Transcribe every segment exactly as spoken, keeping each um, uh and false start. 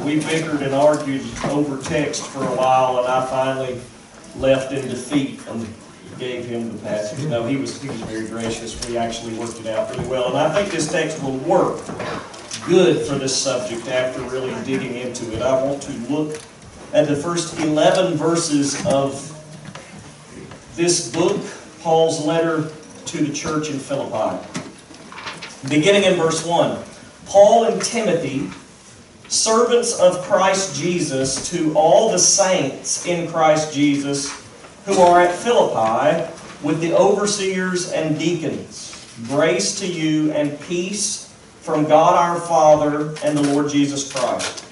we bickered and argued over text for a while, and I finally left in defeat and gave him the passage. No, he was, he was very gracious. We actually worked it out really well. And I think this text will work good for this subject after really digging into it. I want to look at the first eleven verses of this book, Paul's letter to the church in Philippi. Beginning in verse one. Paul and Timothy, servants of Christ Jesus, to all the saints in Christ Jesus who are at Philippi, with the overseers and deacons. Grace to you and peace from God our Father and the Lord Jesus Christ.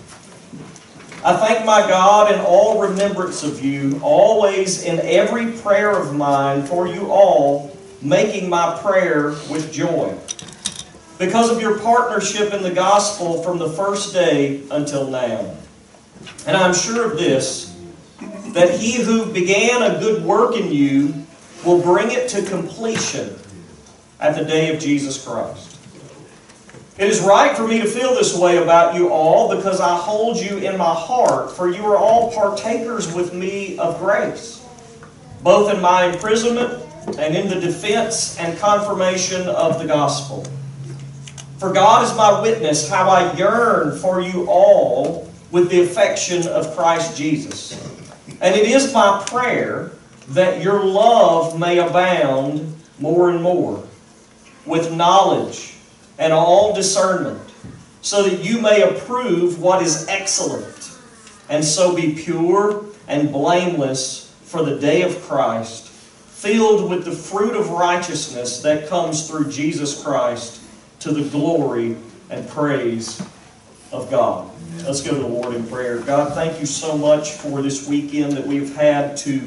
I thank my God in all remembrance of you, always in every prayer of mine for you all, making my prayer with joy, because of your partnership in the gospel from the first day until now. And I'm sure of this, that he who began a good work in you will bring it to completion at the day of Jesus Christ. It is right for me to feel this way about you all, because I hold you in my heart, for you are all partakers with me of grace, both in my imprisonment and in the defense and confirmation of the gospel. For God is my witness, how I yearn for you all with the affection of Christ Jesus. And it is my prayer that your love may abound more and more, with knowledge and all discernment, so that you may approve what is excellent, and so be pure and blameless for the day of Christ, filled with the fruit of righteousness that comes through Jesus Christ, to the glory and praise of God. Let's go to the Lord in prayer. God, thank you so much for this weekend that we've had to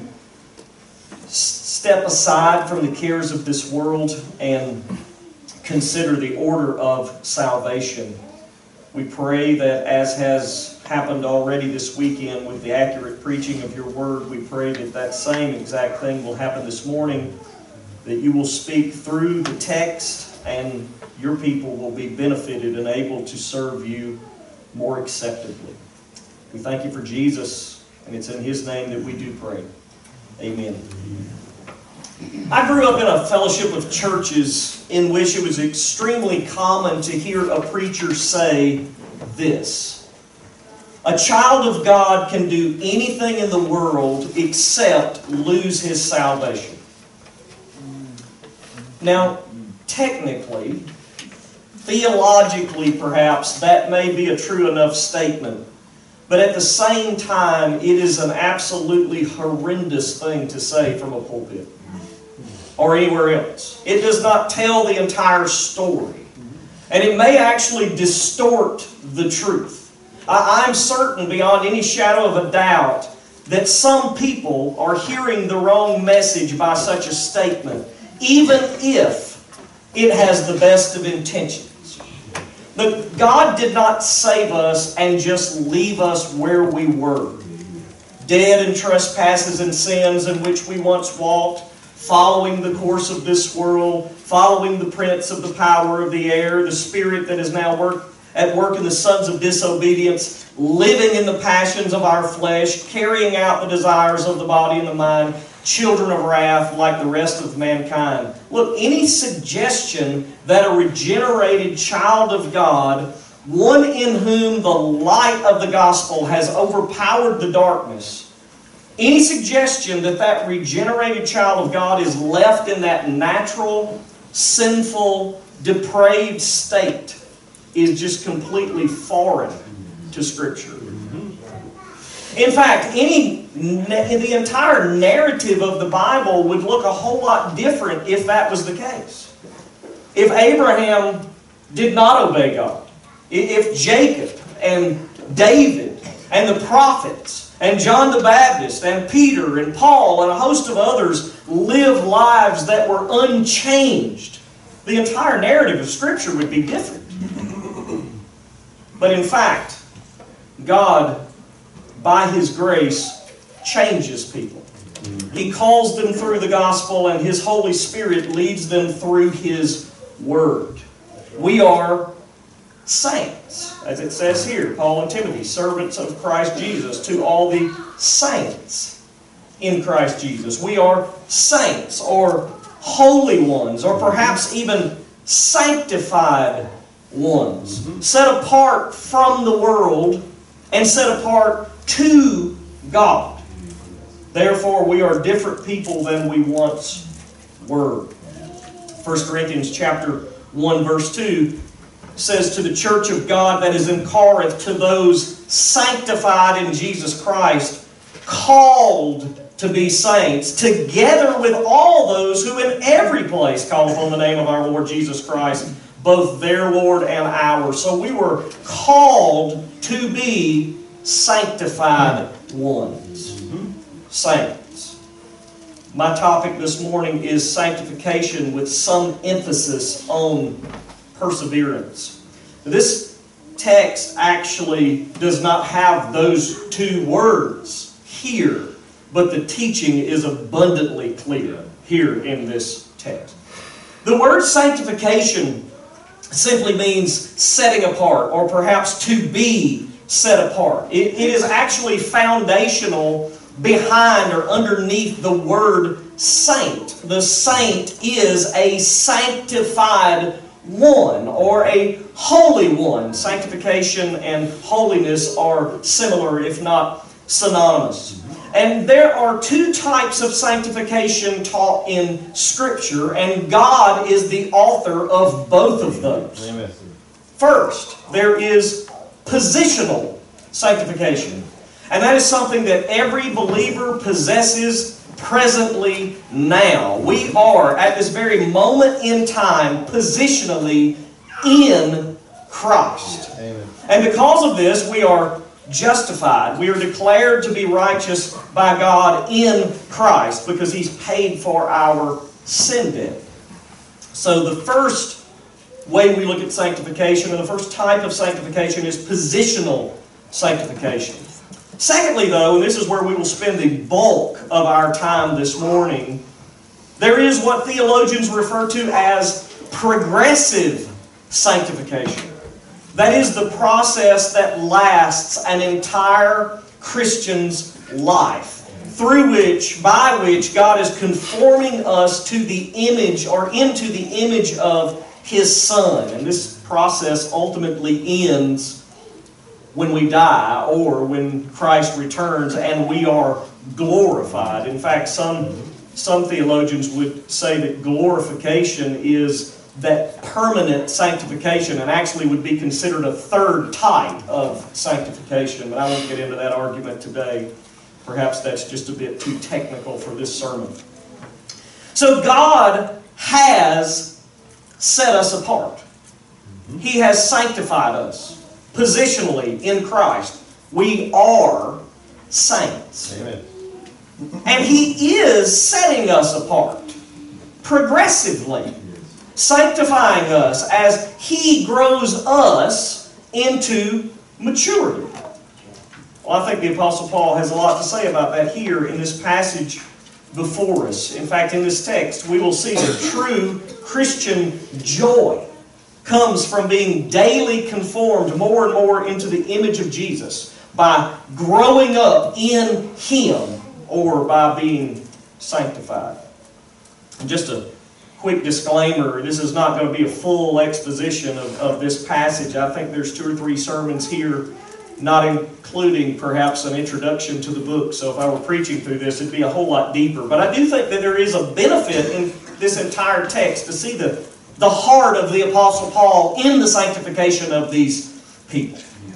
step aside from the cares of this world and consider the order of salvation. We pray that, as has happened already this weekend with the accurate preaching of your word, we pray that that same exact thing will happen this morning, that you will speak through the text and your people will be benefited and able to serve you more acceptably. We thank you for Jesus, and it's in his name that we do pray. Amen. I grew up in a fellowship of churches in which it was extremely common to hear a preacher say this: a child of God can do anything in the world except lose his salvation. Now, technically, theologically perhaps, that may be a true enough statement. But at the same time, it is an absolutely horrendous thing to say from a pulpit or anywhere else. It does not tell the entire story. And it may actually distort the truth. I, I'm certain beyond any shadow of a doubt that some people are hearing the wrong message by such a statement, even if it has the best of intentions. But God did not save us and just leave us where we were, dead in trespasses and sins in which we once walked, following the course of this world, following the prince of the power of the air, the spirit that is now work, at work in the sons of disobedience, living in the passions of our flesh, carrying out the desires of the body and the mind, children of wrath like the rest of mankind. Look, any suggestion that a regenerated child of God, one in whom the light of the gospel has overpowered the darkness, any suggestion that that regenerated child of God is left in that natural, sinful, depraved state is just completely foreign to Scripture. In fact, any the entire narrative of the Bible would look a whole lot different if that was the case. If Abraham did not obey God, if Jacob and David and the prophets and John the Baptist and Peter and Paul and a host of others lived lives that were unchanged, the entire narrative of Scripture would be different. But in fact, God, by His grace, changes people. He calls them through the gospel, and His Holy Spirit leads them through His Word. We are saints. As it says here, Paul and Timothy, servants of Christ Jesus, to all the saints in Christ Jesus. We are saints, or holy ones, or perhaps even sanctified ones, mm-hmm. set apart from the world and set apart to God. Therefore, we are different people than we once were. First Corinthians chapter one, verse two says, to the church of God that is in Corinth, to those sanctified in Jesus Christ, called to be saints, together with all those who in every place call upon the name of our Lord Jesus Christ, both their Lord and ours. So we were called to be sanctified ones. Mm-hmm. Saints. My topic this morning is sanctification with some emphasis on perseverance. This text actually does not have those two words here, but the teaching is abundantly clear here in this text. The word sanctification simply means setting apart, or perhaps to be set apart. It, it is actually foundational behind or underneath the word saint. The saint is a sanctified one, or a holy one. Sanctification and holiness are similar, if not synonymous. And there are two types of sanctification taught in Scripture, and God is the author of both of those. Amen. First, there is positional sanctification. And that is something that every believer possesses presently now. We are, at this very moment in time, positionally in Christ. Amen. And because of this, we are justified. We are declared to be righteous by God in Christ because He's paid for our sin debt. So the first way we look at sanctification, and the first type of sanctification, is positional sanctification. Secondly, though, and this is where we will spend the bulk of our time this morning, there is what theologians refer to as progressive sanctification. That is the process that lasts an entire Christian's life, through which, by which, God is conforming us to the image, or into the image of His Son. And this process ultimately ends when we die, or when Christ returns and we are glorified. In fact, some, some theologians would say that glorification is that permanent sanctification, and actually would be considered a third type of sanctification. But I won't get into that argument today. Perhaps that's just a bit too technical for this sermon. So God has set us apart. He has sanctified us positionally in Christ. We are saints. Amen. And He is setting us apart progressively, sanctifying us as He grows us into maturity. Well, I think the Apostle Paul has a lot to say about that here in this passage before us. In fact, in this text, we will see that true Christian joy comes from being daily conformed more and more into the image of Jesus by growing up in Him, or by being sanctified. And just a quick disclaimer, this is not going to be a full exposition of, of this passage. I think there's two or three sermons here, not including perhaps an introduction to the book. So if I were preaching through this, it'd be a whole lot deeper. But I do think that there is a benefit in this entire text to see the, the heart of the Apostle Paul in the sanctification of these people.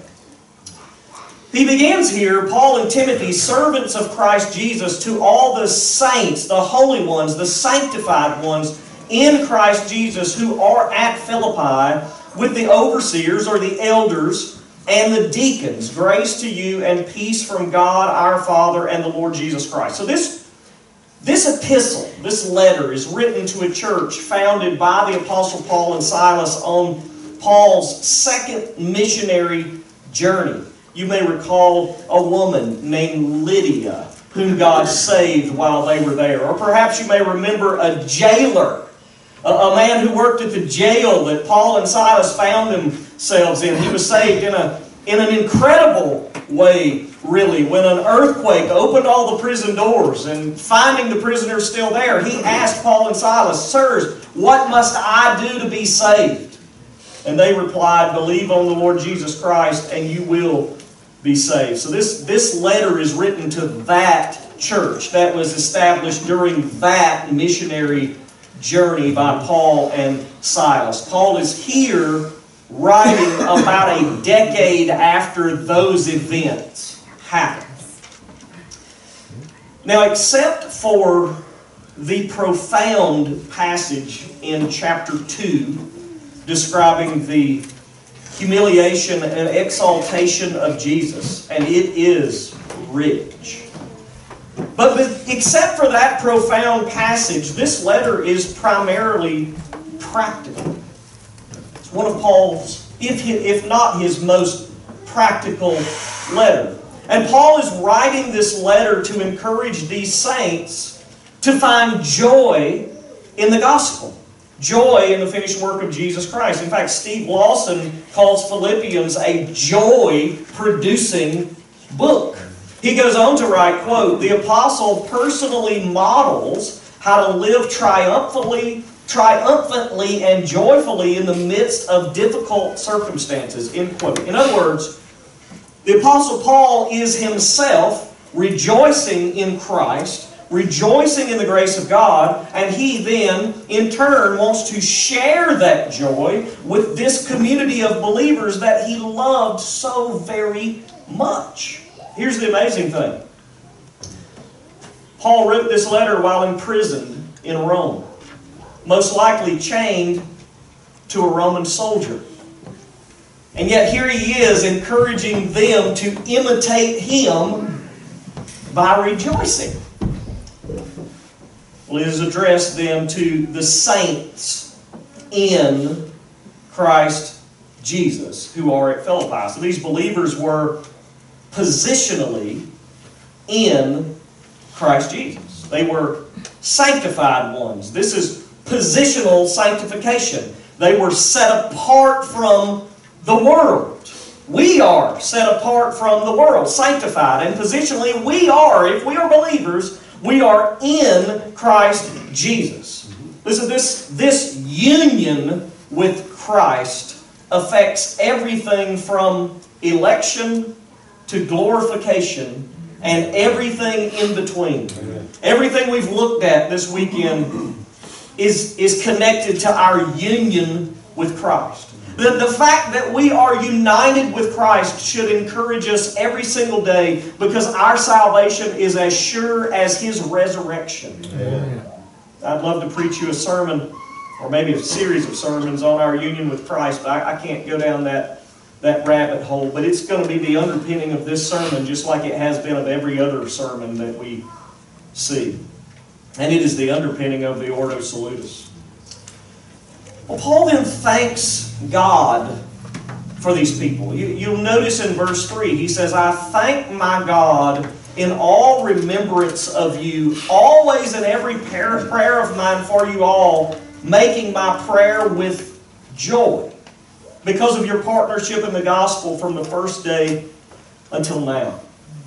He begins here, Paul and Timothy, servants of Christ Jesus, to all the saints, the holy ones, the sanctified ones in Christ Jesus who are at Philippi, with the overseers or the elders and the deacons. Grace to you and peace from God our Father and the Lord Jesus Christ. So this, this epistle, this letter, is written to a church founded by the Apostle Paul and Silas on Paul's second missionary journey. You may recall a woman named Lydia, whom God saved while they were there. Or perhaps you may remember a jailer, a, a man who worked at the jail that Paul and Silas found him themselves in. He was saved in a in an incredible way, really. When an earthquake opened all the prison doors, and finding the prisoners still there, he asked Paul and Silas, "Sirs, what must I do to be saved?" And they replied, "Believe on the Lord Jesus Christ, and you will be saved." So this, this letter is written to that church that was established during that missionary journey by Paul and Silas. Paul is here writing about a decade after those events happened. Now, except for the profound passage in chapter two describing the humiliation and exaltation of Jesus, and it is rich. But except for that profound passage, this letter is primarily practical. It's one of Paul's, if, if not his most practical letter. And Paul is writing this letter to encourage these saints to find joy in the gospel. Joy in the finished work of Jesus Christ. In fact, Steve Lawson calls Philippians a joy-producing book. He goes on to write, quote, "The apostle personally models how to live triumphantly, triumphantly and joyfully in the midst of difficult circumstances," end quote. In other words, the apostle Paul is himself rejoicing in Christ, rejoicing in the grace of God, and he then, in turn, wants to share that joy with this community of believers that he loved so very much. Here's the amazing thing. Paul wrote this letter while imprisoned in Rome, most likely chained to a Roman soldier. And yet here he is encouraging them to imitate him by rejoicing. Well, it is addressed then to the saints in Christ Jesus who are at Philippi. So these believers were positionally in Christ Jesus. They were sanctified ones. This is positional sanctification. They were set apart from the world. We are set apart from the world, sanctified. And positionally, we are, if we are believers, we are in Christ Jesus. Listen, this, this union with Christ affects everything from election to glorification and everything in between. Amen. Everything we've looked at this weekend is, is connected to our union with Christ. The, the fact that we are united with Christ should encourage us every single day because our salvation is as sure as His resurrection. Amen. I'd love to preach you a sermon or maybe a series of sermons on our union with Christ, but I, I can't go down that that rabbit hole, but it's going to be the underpinning of this sermon just like it has been of every other sermon that we see. And it is the underpinning of the Ordo Salutis. Well, Paul then thanks God for these people. You, you'll notice in verse three, he says, "I thank my God in all remembrance of you, always in every prayer of mine for you all, making my prayer with joy, because of your partnership in the gospel from the first day until now."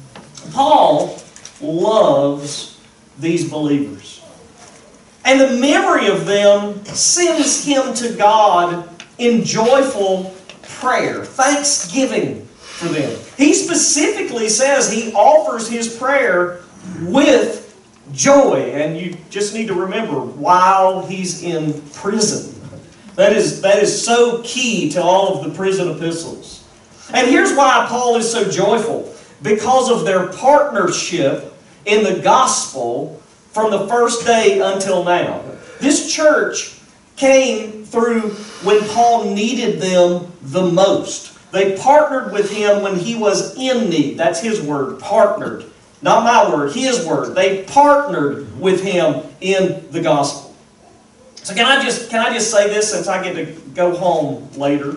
Paul loves these believers. And the memory of them sends him to God in joyful prayer, thanksgiving for them. He specifically says he offers his prayer with joy. And you just need to remember, while he's in prison. That is, that is so key to all of the prison epistles. And here's why Paul is so joyful. Because of their partnership in the gospel from the first day until now. This church came through when Paul needed them the most. They partnered with him when he was in need. That's his word, partnered. Not my word, his word. They partnered with him in the gospel. So can I just can I just say this since I get to go home later?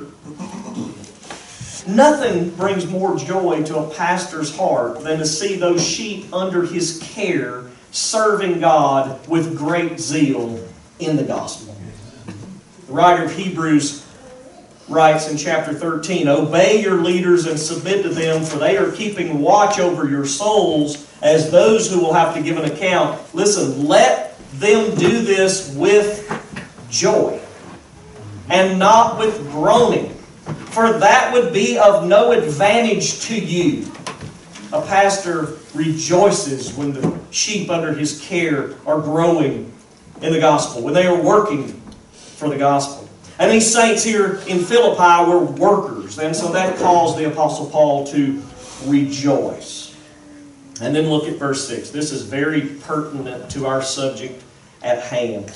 Nothing brings more joy to a pastor's heart than to see those sheep under his care serving God with great zeal in the gospel. The writer of Hebrews writes in chapter thirteen, "Obey your leaders and submit to them, for they are keeping watch over your souls as those who will have to give an account." Listen, let them do this with joy and not with groaning, for that would be of no advantage to you. A pastor rejoices when the sheep under his care are growing in the gospel, when they are working for the gospel. And these saints here in Philippi were workers, and so that caused the Apostle Paul to rejoice. And then look at verse six. This is very pertinent to our subject at hand.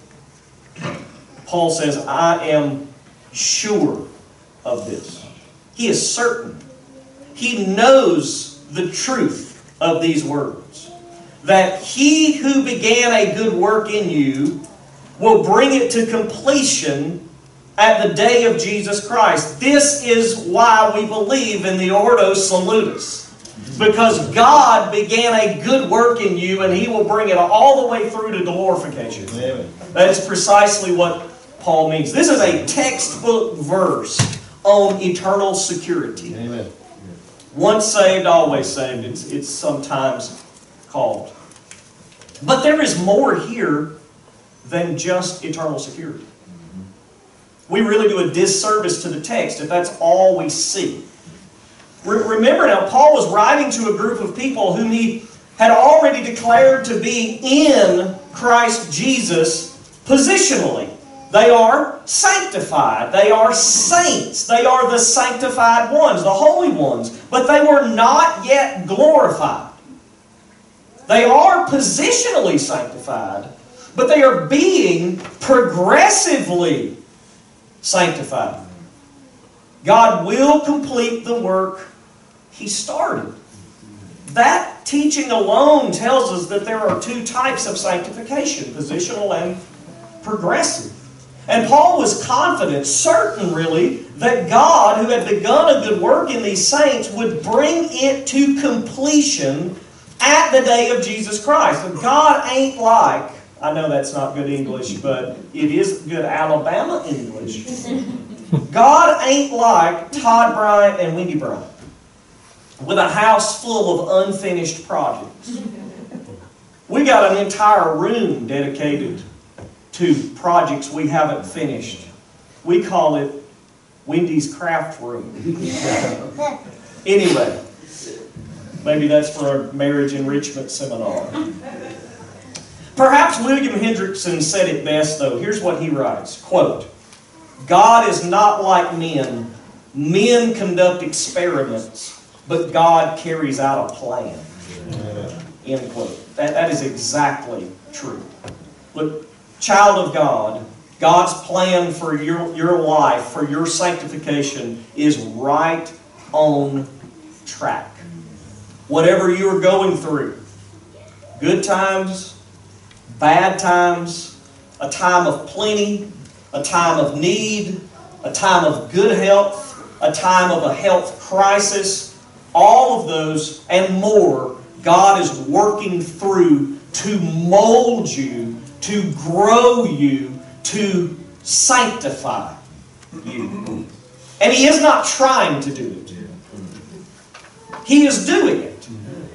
Paul says, "I am sure of this." He is certain. He knows the truth of these words, that he who began a good work in you will bring it to completion at the day of Jesus Christ. This is why we believe in the Ordo Salutis, because God began a good work in you and He will bring it all the way through to glorification. Amen. That is precisely what Paul means. This is a textbook verse on eternal security. Amen. Once saved, always saved, it's, it's sometimes called. But there is more here than just eternal security. We really do a disservice to the text if that's all we see. Re- remember now, Paul was writing to a group of people whom he had already declared to be in Christ Jesus positionally. They are sanctified. They are saints. They are the sanctified ones, the holy ones. But they were not yet glorified. They are positionally sanctified, but they are being progressively sanctified. God will complete the work He started. That teaching alone tells us that there are two types of sanctification, positional and progressive. And Paul was confident, certain really, that God, who had begun a good work in these saints, would bring it to completion at the day of Jesus Christ. And God ain't like, I know that's not good English, but it is good Alabama English. God ain't like Todd Bryant and Wendy Bryant, with a house full of unfinished projects. We got an entire room dedicated to projects we haven't finished. We call it Wendy's Craft Room. Anyway, maybe that's for a marriage enrichment seminar. Perhaps William Hendrickson said it best, though. Here's what he writes, quote, "God is not like men. Men conduct experiments, but God carries out a plan." End quote. That, that is exactly true. Look, child of God, God's plan for your, your life, for your sanctification, is right on track. Whatever you are going through, good times, bad times, a time of plenty, a time of need, a time of good health, a time of a health crisis, all of those and more, God is working through to mold you, to grow you, to sanctify you. And He is not trying to do it. He is doing it.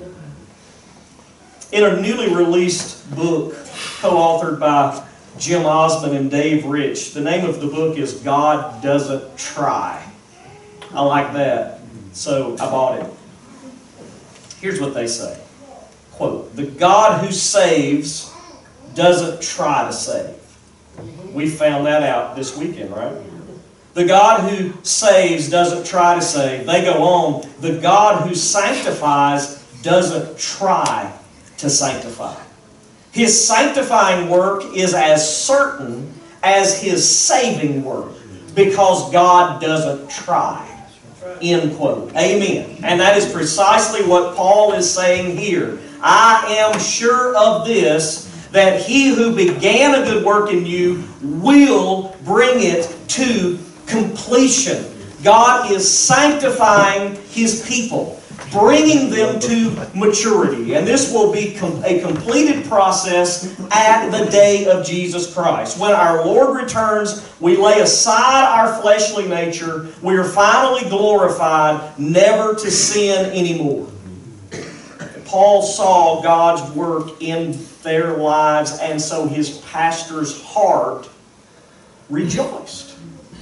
In a newly released book co-authored by Jim Osmond and Dave Rich, the name of the book is God Doesn't Try. I like that, so I bought it. Here's what they say. Quote, "The God who saves doesn't try to save." We found that out this weekend, right? The God who saves doesn't try to save. They go on, "The God who sanctifies doesn't try to sanctify." His sanctifying work is as certain as His saving work, because God doesn't try. End quote. Amen. And that is precisely what Paul is saying here. I am sure of this, that He who began a good work in you will bring it to completion. God is sanctifying His people. bringing them to maturity. And this will be com- a completed process at the day of Jesus Christ. When our Lord returns, we lay aside our fleshly nature. We are finally glorified, never to sin anymore. Paul saw God's work in their lives, and so his pastor's heart rejoiced.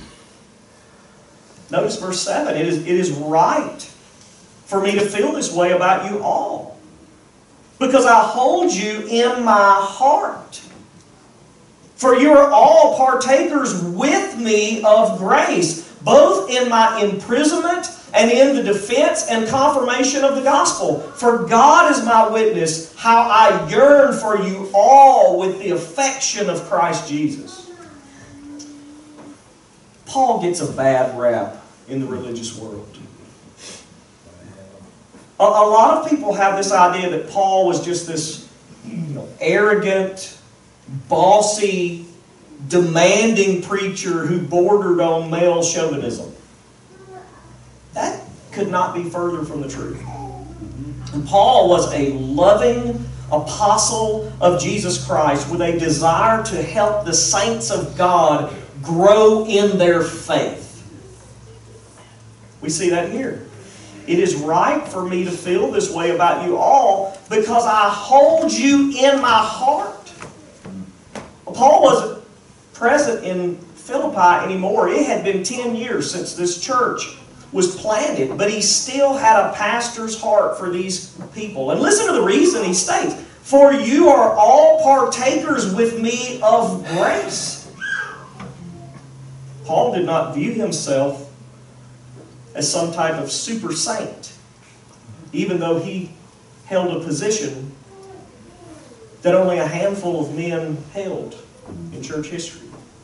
Notice verse seven. It is, it is right for me to feel this way about you all, because I hold you in my heart. For you are all partakers with me of grace, both in my imprisonment and in the defense and confirmation of the gospel. For God is my witness, how I yearn for you all with the affection of Christ Jesus. Paul gets a bad rap in the religious world. A, a lot of people have this idea that Paul was just this, you know, arrogant, bossy, demanding preacher who bordered on male chauvinism. That could not be further from the truth. And Paul was a loving apostle of Jesus Christ with a desire to help the saints of God grow in their faith. We see that here. It is right for me to feel this way about you all because I hold you in my heart. Well, Paul wasn't present in Philippi anymore. It had been ten years since this church was planted, but he still had a pastor's heart for these people. And listen to the reason he states, for you are all partakers with me of grace. Paul did not view himself as some type of super saint, even though he held a position that only a handful of men held in church history.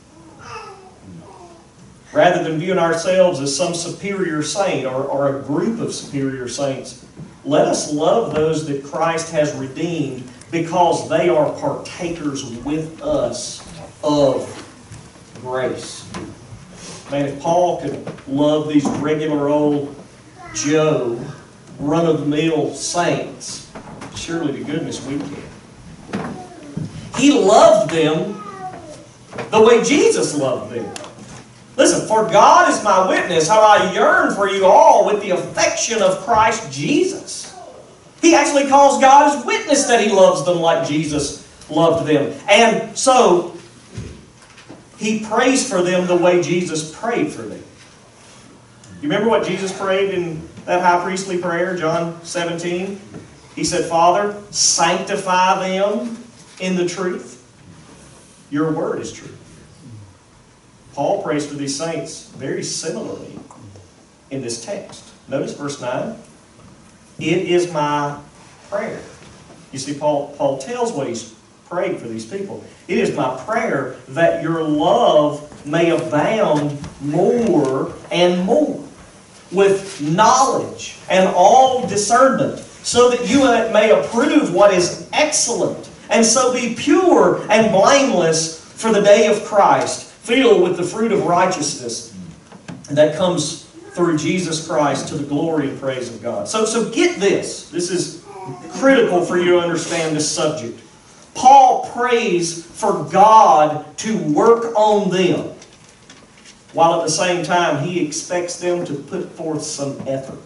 Rather than viewing ourselves as some superior saint or, or a group of superior saints, let us love those that Christ has redeemed because they are partakers with us of grace. Man, if Paul could love these regular old Joe, run-of-the-mill saints, surely to goodness we can. He loved them the way Jesus loved them. Listen, for God is my witness, how I yearn for you all with the affection of Christ Jesus. He actually calls God his witness that he loves them like Jesus loved them. And so, he prays for them the way Jesus prayed for them. You remember what Jesus prayed in that high priestly prayer, John seventeen? He said, Father, sanctify them in the truth. Your word is true. Paul prays for these saints very similarly in this text. Notice verse nine. It is my prayer. You see, Paul, Paul tells what he's prayed for these people. It is my prayer that your love may abound more and more with knowledge and all discernment, so that you may approve what is excellent, and so be pure and blameless for the day of Christ, filled with the fruit of righteousness that comes through Jesus Christ to the glory and praise of God. So, so get this. This is critical for you to understand this subject. Paul prays for God to work on them, while at the same time he expects them to put forth some effort.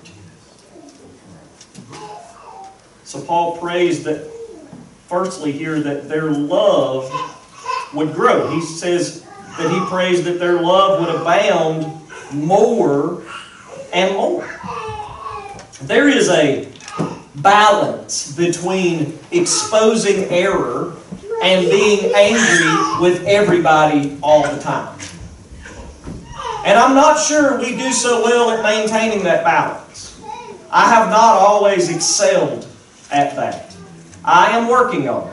So Paul prays that, firstly here, that their love would grow. He says that he prays that their love would abound more and more. There is a balance between exposing error and being angry with everybody all the time. And I'm not sure we do so well at maintaining that balance. I have not always excelled at that. I am working on it.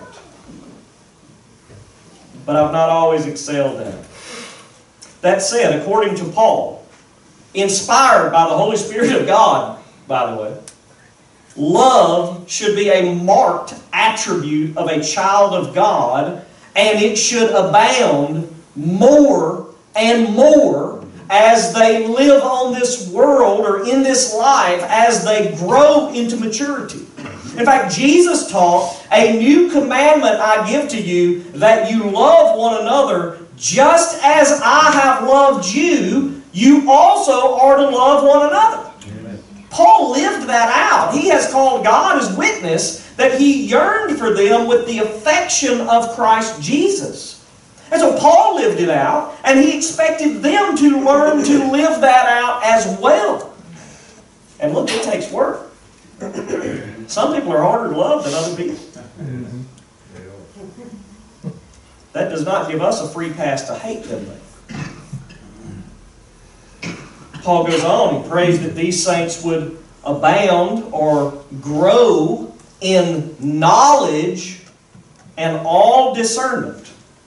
But I've not always excelled at it. That said, according to Paul, inspired by the Holy Spirit of God, by the way, love should be a marked attribute of a child of God, and it should abound more and more as they live on this world or in this life, as they grow into maturity. In fact, Jesus taught, "A new commandment I give to you, that you love one another, just as I have loved you, you also are to love one another." Amen. Paul lived that out. He has called God as witness that he yearned for them with the affection of Christ Jesus. And so Paul lived it out, and he expected them to learn to live that out as well. And look, it takes work. Some people are harder to love than other people. That does not give us a free pass to hate them. Paul goes on, he prays that these saints would abound or grow in knowledge and all discernment.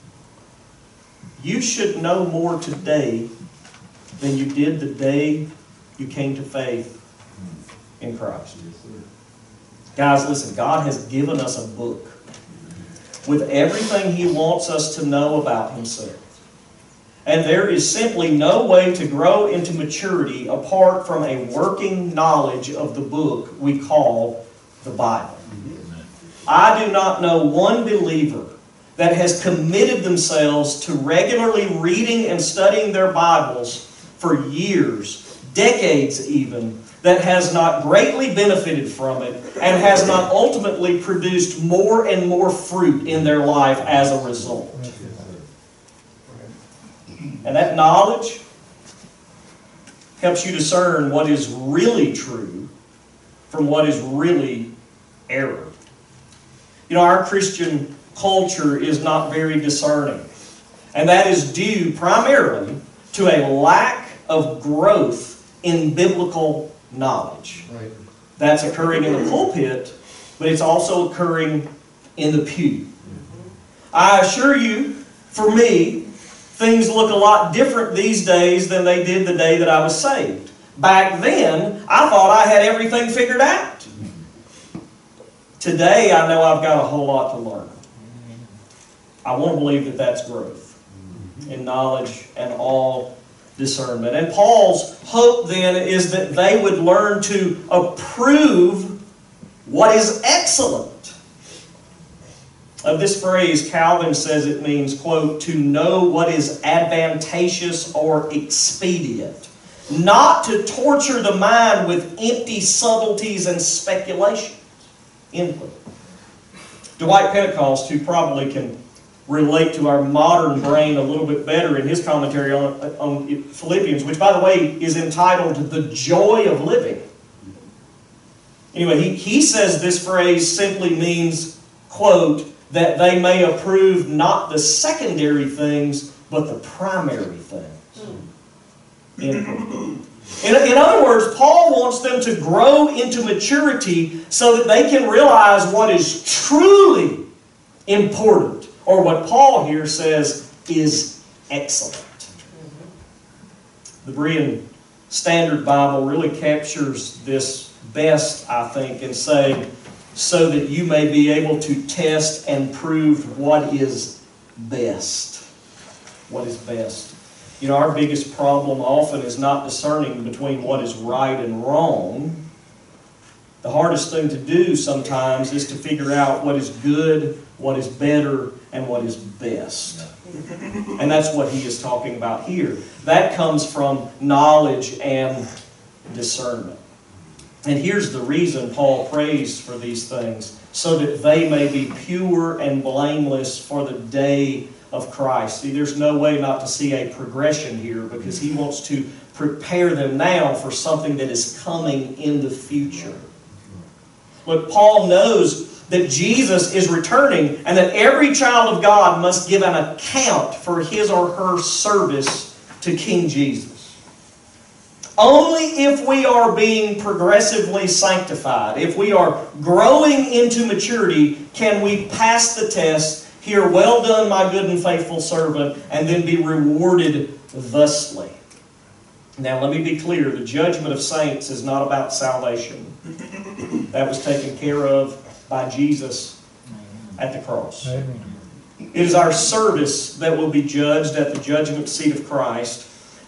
You should know more today than you did the day you came to faith in Christ. Guys, listen, God has given us a book with everything He wants us to know about Himself. And there is simply no way to grow into maturity apart from a working knowledge of the book we call the Bible. I do not know one believer that has committed themselves to regularly reading and studying their Bibles for years, decades even, that has not greatly benefited from it and has not ultimately produced more and more fruit in their life as a result. And that knowledge helps you discern what is really true from what is really error. You know, our Christian culture is not very discerning. And that is due primarily to a lack of growth in biblical knowledge. Right. That's occurring in the pulpit, but it's also occurring in the pew. I assure you, for me, things look a lot different these days than they did the day that I was saved. Back then, I thought I had everything figured out. Today, I know I've got a whole lot to learn. I want to believe that that's growth in knowledge and all discernment. And Paul's hope then is that they would learn to approve what is excellent. Of this phrase, Calvin says it means, quote, to know what is advantageous or expedient, not to torture the mind with empty subtleties and speculations. End quote. Dwight Pentecost, who probably can relate to our modern brain a little bit better in his commentary on, on Philippians, which, by the way, is entitled The Joy of Living. Anyway, he, he says this phrase simply means, quote, that they may approve not the secondary things, but the primary things. End quote. In, in other words, Paul wants them to grow into maturity so that they can realize what is truly important, or what Paul here says is excellent. The Berean Standard Bible really captures this best, I think, in saying, so that you may be able to test and prove what is best. What is best. You know, our biggest problem often is not discerning between what is right and wrong. The hardest thing to do sometimes is to figure out what is good, what is better, and what is best. And that's what he is talking about here. That comes from knowledge and discernment. And here's the reason Paul prays for these things, so that they may be pure and blameless for the day of Christ. See, there's no way not to see a progression here, because he wants to prepare them now for something that is coming in the future. Look, Paul knows that Jesus is returning and that every child of God must give an account for his or her service to King Jesus. Only if we are being progressively sanctified, if we are growing into maturity, can we pass the test, hear, well done, my good and faithful servant, and then be rewarded thusly. Now, let me be clear. The judgment of saints is not about salvation. That was taken care of by Jesus at the cross. Amen. It is our service that will be judged at the judgment seat of Christ.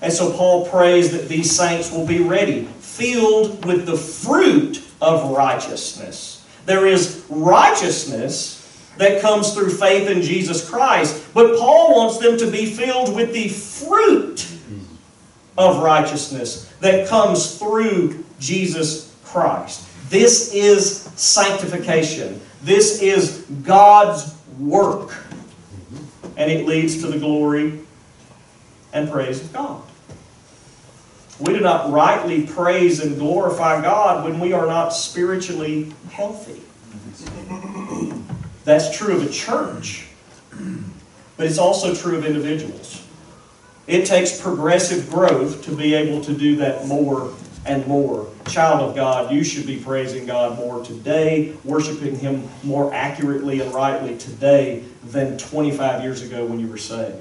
And so Paul prays that these saints will be ready, filled with the fruit of righteousness. There is righteousness that comes through faith in Jesus Christ, but Paul wants them to be filled with the fruit of righteousness that comes through Jesus Christ. This is sanctification. This is God's work. And it leads to the glory and praise of God. We do not rightly praise and glorify God when we are not spiritually healthy. That's true of a church, but it's also true of individuals. It takes progressive growth to be able to do that more and more. Child of God, you should be praising God more today, worshiping Him more accurately and rightly today than twenty-five years ago when you were saved.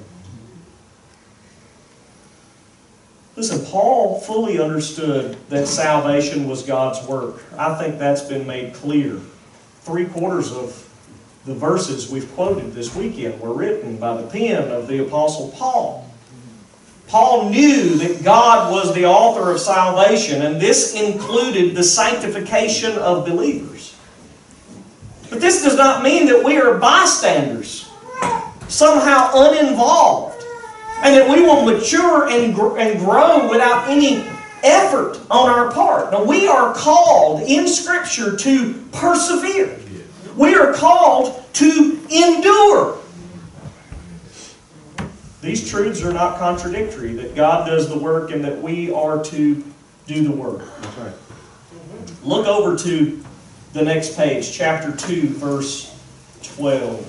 Listen, Paul fully understood that salvation was God's work. I think that's been made clear. Three quarters of the verses we've quoted this weekend were written by the pen of the Apostle Paul. Paul knew that God was the author of salvation, and this included the sanctification of believers. But this does not mean that we are bystanders, somehow uninvolved, and that we will mature and, gr- and grow without any effort on our part. Now, we are called in Scripture to persevere. We are called to endure. These truths are not contradictory, that God does the work and that we are to do the work. That's right. Look over to the next page, chapter two, verse twelve.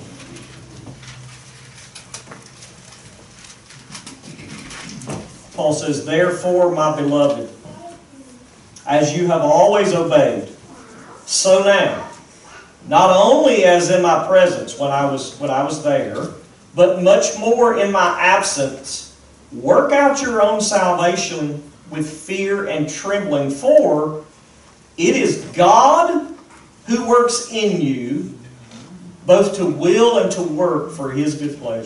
Paul says, "Therefore, my beloved, as you have always obeyed, so now, not only as in my presence when I was when I was there, but much more in my absence, work out your own salvation with fear and trembling, for it is God who works in you, both to will and to work for His good pleasure."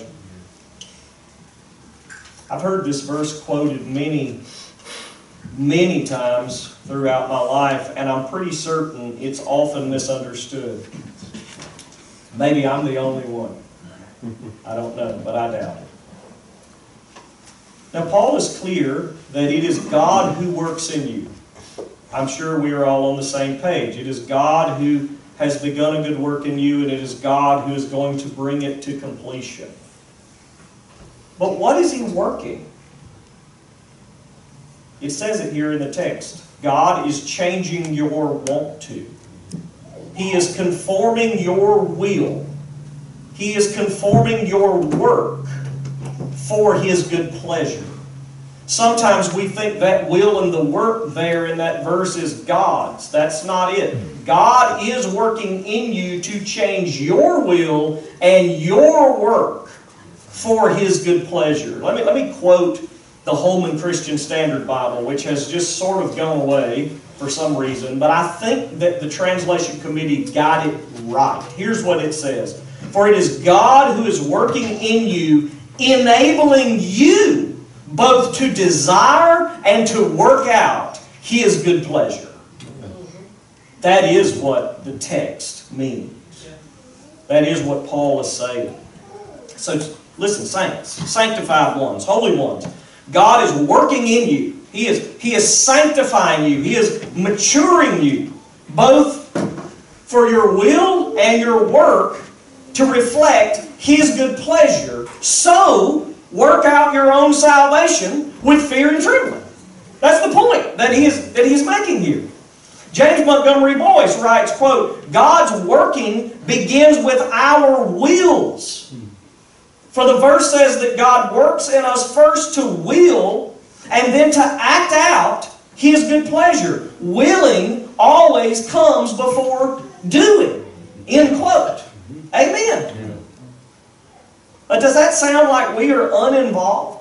I've heard this verse quoted many, many times throughout my life, and I'm pretty certain it's often misunderstood. Maybe I'm the only one. I don't know, but I doubt it. Now, Paul is clear that it is God who works in you. I'm sure we are all on the same page. It is God who has begun a good work in you, and it is God who is going to bring it to completion. But what is He working? It says it here in the text. God is changing your want to. He is conforming your will. He is conforming your work for His good pleasure. Sometimes we think that will and the work there in that verse is God's. That's not it. God is working in you to change your will and your work for His good pleasure. Let me, let me quote the Holman Christian Standard Bible, which has just sort of gone away for some reason, but I think that the translation committee got it right. Here's what it says. "For it is God who is working in you, enabling you both to desire and to work out His good pleasure." That is what the text means. That is what Paul is saying. So listen, saints, sanctified ones, holy ones, God is working in you. He is, he is sanctifying you. He is maturing you, both for your will and your work, to reflect His good pleasure. So, work out your own salvation with fear and trembling. That's the point that he is, that he is making here. James Montgomery Boyce writes, quote, "God's working begins with our wills." For the verse says that God works in us first to will and then to act out His good pleasure. Willing always comes before doing. End quote. Amen. But does that sound like we are uninvolved?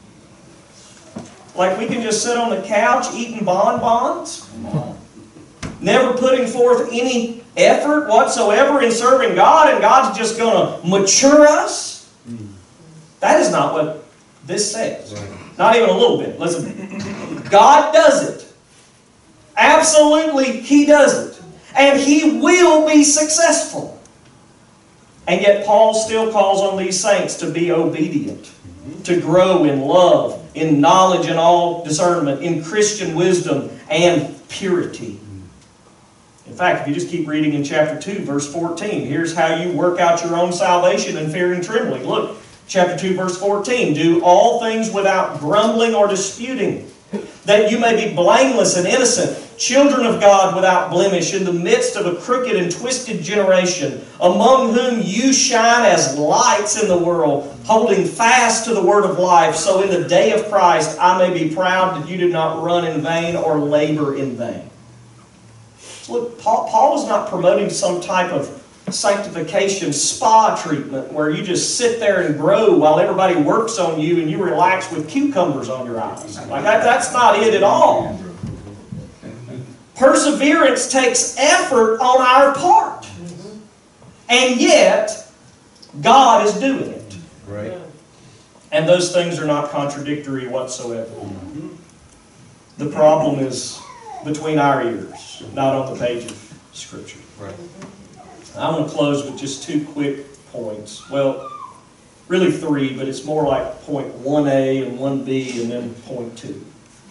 Like we can just sit on the couch eating bonbons? Never putting forth any effort whatsoever in serving God, and God's just going to mature us? That is not what this says. Not even a little bit. Listen, God does it. Absolutely, He does it. And He will be successful. And yet Paul still calls on these saints to be obedient, to grow in love, in knowledge and all discernment, in Christian wisdom and purity. In fact, if you just keep reading in chapter two, verse fourteen, here's how you work out your own salvation in fear and trembling. Look, chapter two, verse fourteen, do all things without grumbling or disputing, that you may be blameless and innocent, children of God without blemish, in the midst of a crooked and twisted generation, among whom you shine as lights in the world, holding fast to the word of life, so in the day of Christ I may be proud that you did not run in vain or labor in vain. Look, Paul, Paul is not promoting some type of sanctification spa treatment where you just sit there and grow while everybody works on you and you relax with cucumbers on your eyes. Like that, that's not it at all. Perseverance takes effort on our part. And yet, God is doing it. Right. And those things are not contradictory whatsoever. The problem is between our ears, not on the page of Scripture. Right. I want to close with just two quick points. Well, really three, but it's more like point one A and one B and then point two.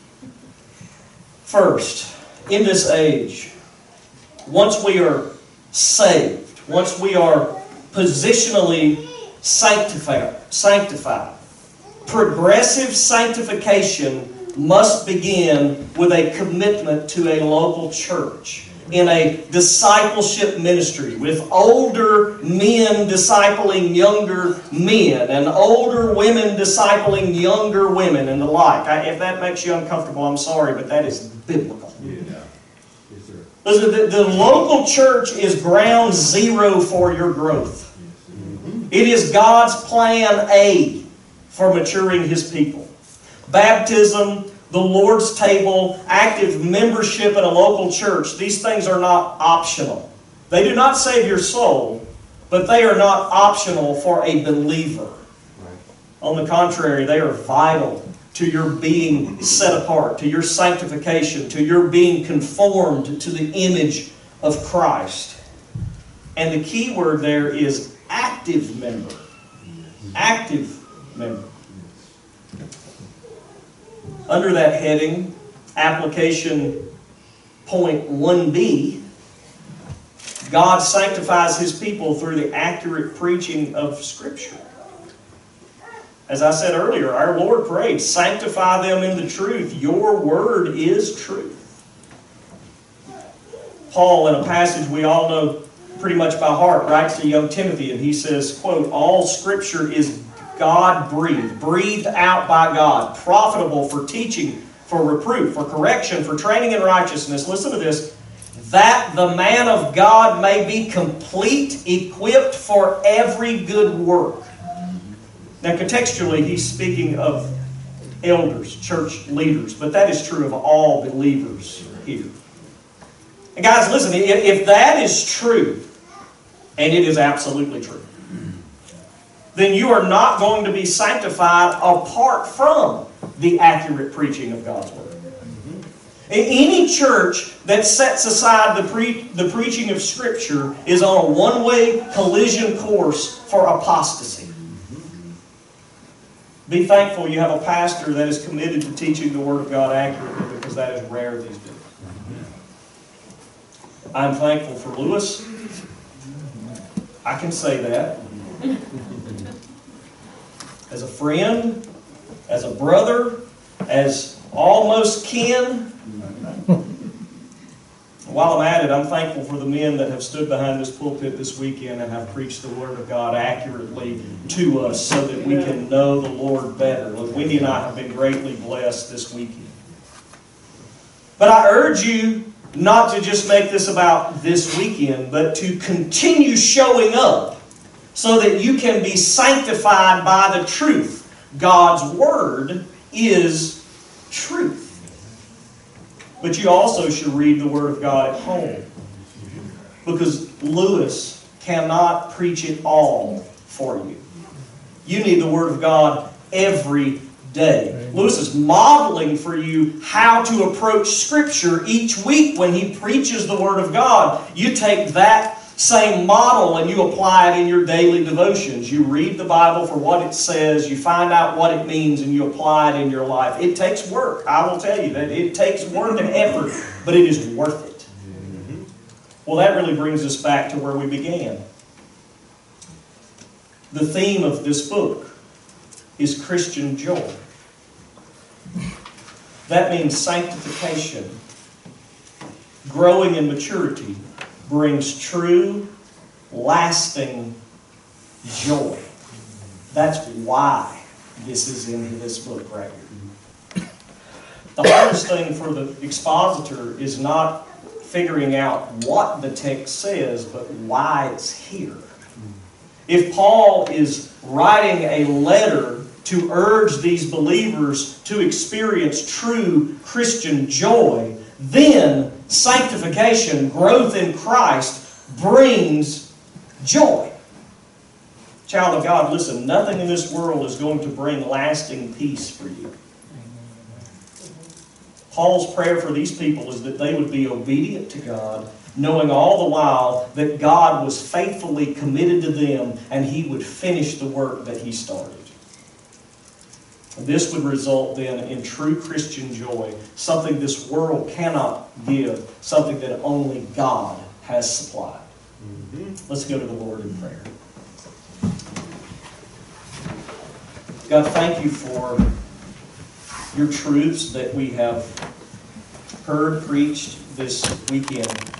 First, in this age, once we are saved, once we are positionally sanctified, sanctified, progressive sanctification must begin with a commitment to a local church in a discipleship ministry with older men discipling younger men and older women discipling younger women and the like. I, if that makes you uncomfortable, I'm sorry, but that is biblical. Yeah. Yes, sir. Listen, the, the local church is ground zero for your growth. It is God's plan A for maturing His people. Baptism, the Lord's table, active membership in a local church, these things are not optional. They do not save your soul, but they are not optional for a believer. Right. On the contrary, they are vital to your being set apart, to your sanctification, to your being conformed to the image of Christ. And the key word there is active member. Active member. Under that heading, application point one B, God sanctifies His people through the accurate preaching of Scripture. As I said earlier, our Lord prayed, sanctify them in the truth. Your word is truth. Paul, in a passage we all know pretty much by heart, writes to young Timothy, and he says, quote, all Scripture is God-breathed, breathed out by God, profitable for teaching, for reproof, for correction, for training in righteousness. Listen to this. That the man of God may be complete, equipped for every good work. Now, contextually, he's speaking of elders, church leaders, but that is true of all believers here. And guys, listen, if that is true, and it is absolutely true, then you are not going to be sanctified apart from the accurate preaching of God's Word. Any church that sets aside the, pre the preaching of Scripture is on a one-way collision course for apostasy. Be thankful you have a pastor that is committed to teaching the Word of God accurately, because that is rare these days. I'm thankful for Lewis. I can say that. As a friend, as a brother, as almost kin. While I'm at it, I'm thankful for the men that have stood behind this pulpit this weekend and have preached the Word of God accurately to us so that we can know the Lord better. Look, Wendy and I have been greatly blessed this weekend. But I urge you not to just make this about this weekend, but to continue showing up so that you can be sanctified by the truth. God's Word is truth. But you also should read the Word of God at home, because Lewis cannot preach it all for you. You need the Word of God every day. Lewis is modeling for you how to approach Scripture each week when he preaches the Word of God. You take that same model and you apply it in your daily devotions. You read the Bible for what it says, you find out what it means, and you apply it in your life. It takes work. I will tell you that it takes work and effort, but it is worth it. Well, that really brings us back to where we began. The theme of this book is Christian joy. That means sanctification, growing in maturity, brings true, lasting joy. That's why this is in this book right here. The hardest thing for the expositor is not figuring out what the text says, but why it's here. If Paul is writing a letter to urge these believers to experience true Christian joy, then sanctification, growth in Christ, brings joy. Child of God, listen, nothing in this world is going to bring lasting peace for you. Paul's prayer for these people is that they would be obedient to God, knowing all the while that God was faithfully committed to them and He would finish the work that He started. This would result then in true Christian joy, something this world cannot give, something that only God has supplied. Mm-hmm. Let's go to the Lord in prayer. God, thank you for your truths that we have heard preached this weekend.